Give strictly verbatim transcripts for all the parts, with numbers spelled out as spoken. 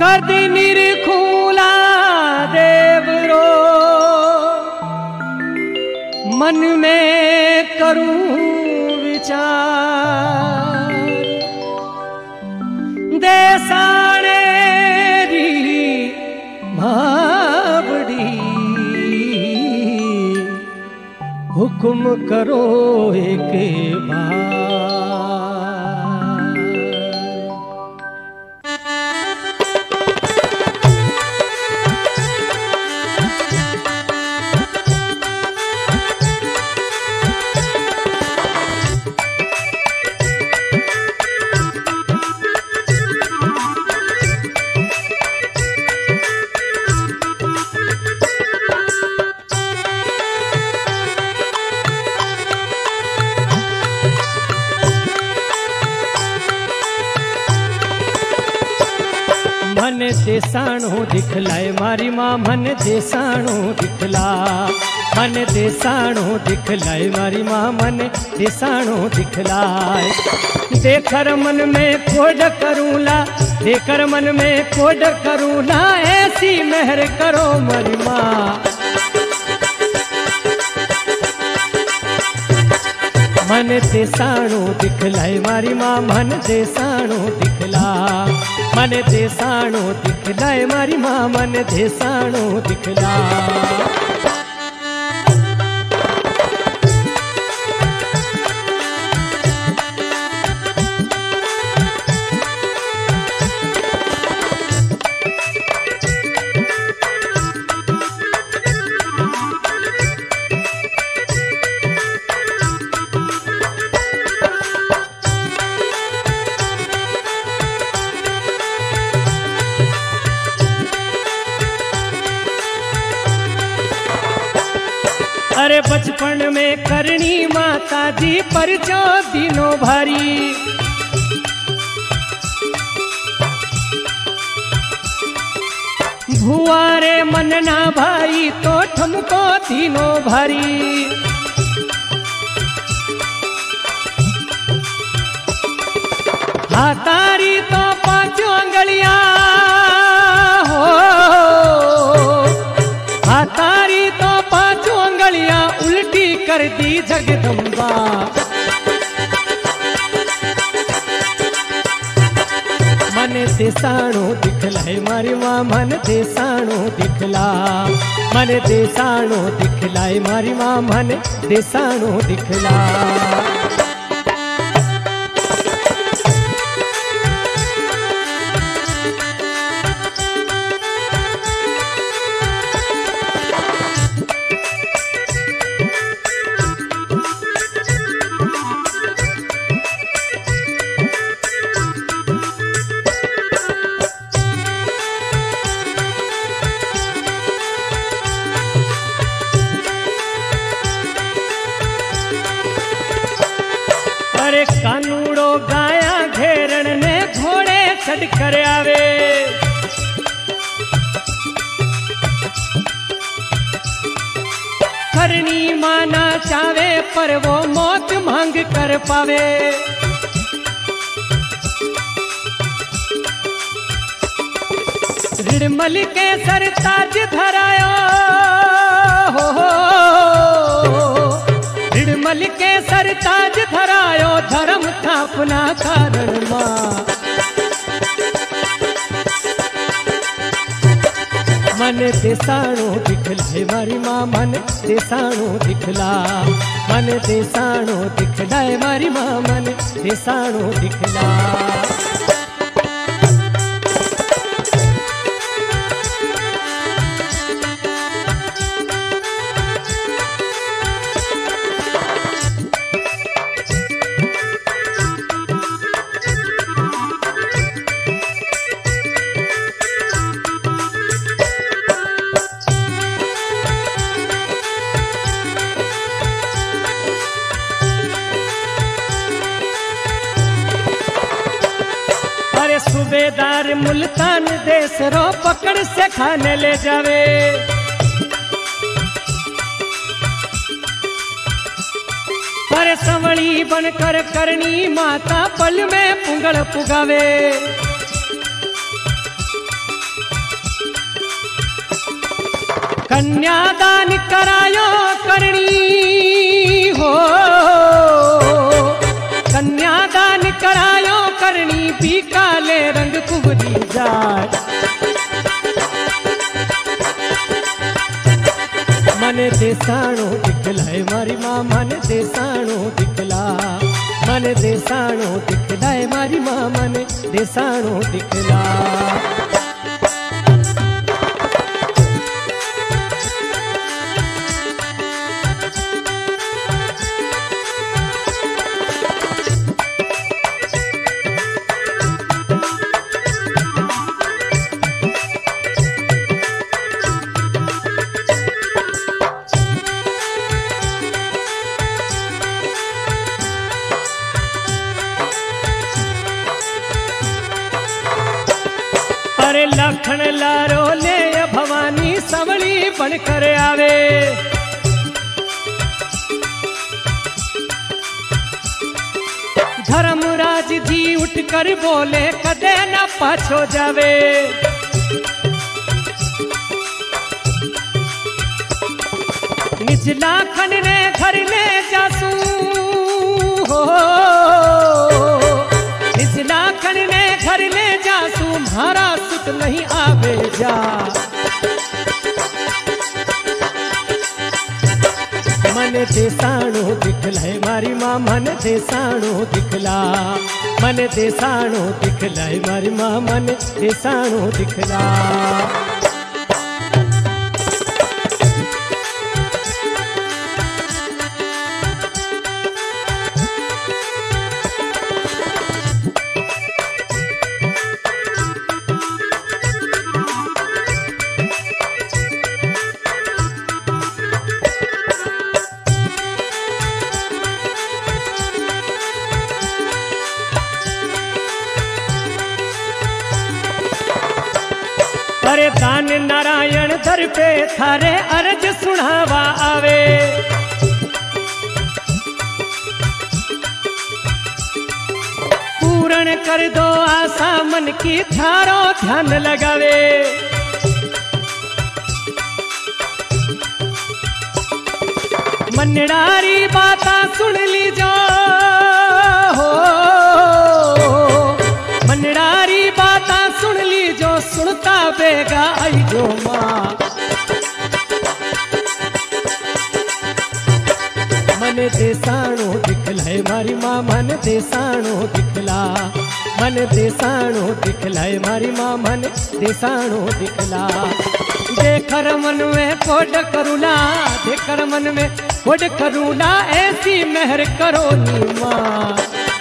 कदी निरखूला देवरो मन में करूं विचार देसाणे री भावड़ी हुक्म करो एक बार। मन देसाणो दिखलाए मारी माँ मन देसाणो दिखला मन देसाणो दिखलाए मारी माँ मन देसाणो दिखलाए। देखकर मन में कोड करूँला देखकर मन में कोड करूँला ऐसी मेहर करो मारी माँ। मन देसाणो दिखलाए मारी माँ मन देसाणो दिखला मन देसाणो दिखलाए मारी माँ मन देसाणो दिखला। अरे बचपन में करनी माता जी पर जो दिनों भारी भुआरे मन ना भाई तो ठमको दिनों भारी। हाथारी तो पांचों अंगलियां हो हाथारी तो पांचों अंगलियां उल्टी कर दी जगदम्बा। मन देसाणो दिखलाए मारी माँ मन देसाणो दिखला मन देसाणो दिखलाए मारी माँ मन देसाणो दिखला। अरे कानूड़ो गाया घेरण ने घोड़े चढ़ कर आवे करनी माना चावे पर वो मौत मांग कर पावे। ऋणमल के सर ताज धरायो हो, हो, ऋणमल के सर ताज धरायो धर्म थापना कारण माँ। मन देसाणो दिखलाए मारी माँ मन देसाणो दिखला मन देसाणो दिखलाए मारी माँ मन देसाणो दिखला। सूबेदार मुल्तान देश रो पकड़ से खाने ले जावे पर संवड़ी बनकर करनी माता पल में पुंगड़ पुगावे। कन्यादान करायो करणी हो, कन्यादान करायो करणी भी काले रंग कुबरी जाए। मन देसाणो दिखलाए मारी माँ मन देसाणो दिखला, मन देसाणो दिखलाए मारी माँ मन देसाणो दिखला। अरे लखन लारो ले भवानी सवली बनकर आवे, धर्मराज जी उठकर बोले कदे न पाछो जावे। निज लाखन ने घर ले जासू हो, निज लाखन ने घर ले जासू मारा सुत नहीं आवे जा। मन देसाणो दिखलाए मारी माँ मन देसाणो दिखला, मन देसाणो दिखलाए मारी माँ मन देसाणो दिखला। अरे दान नारायण दर पे थारे अर्ज सुनावा आवे, पूर्ण कर दो आशा मन की थारो ध्यान लगावे। मनडारी बाता सुन लीजो हो, मनडारी बाता सुन लीजो सुनता बेगा आई जो माँ। मन देसाणो दिखलाए मारी माँ मन देसाणो दिखला, मन देसाणो दिखलाए मारी माँ मन देसाणो दिखला। देखर मन में कोड करुणा, देखर मन में कोड करुणा ऐसी मेहर करो नी माँ।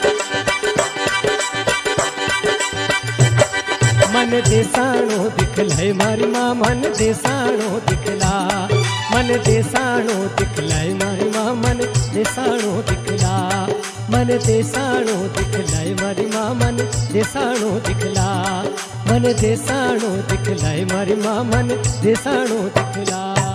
मन देसाणो दिखलाए मारी माँ मन देसाणो दिखला, मन देसाणो दिखलाए मारी माँ मन देसाणो दिखला, मन देसाणो दिखलाए मारी माँ मन देसाणो दिखला, मन देसाणो दिखलाए मारी माँ मन देसाणो दिखला।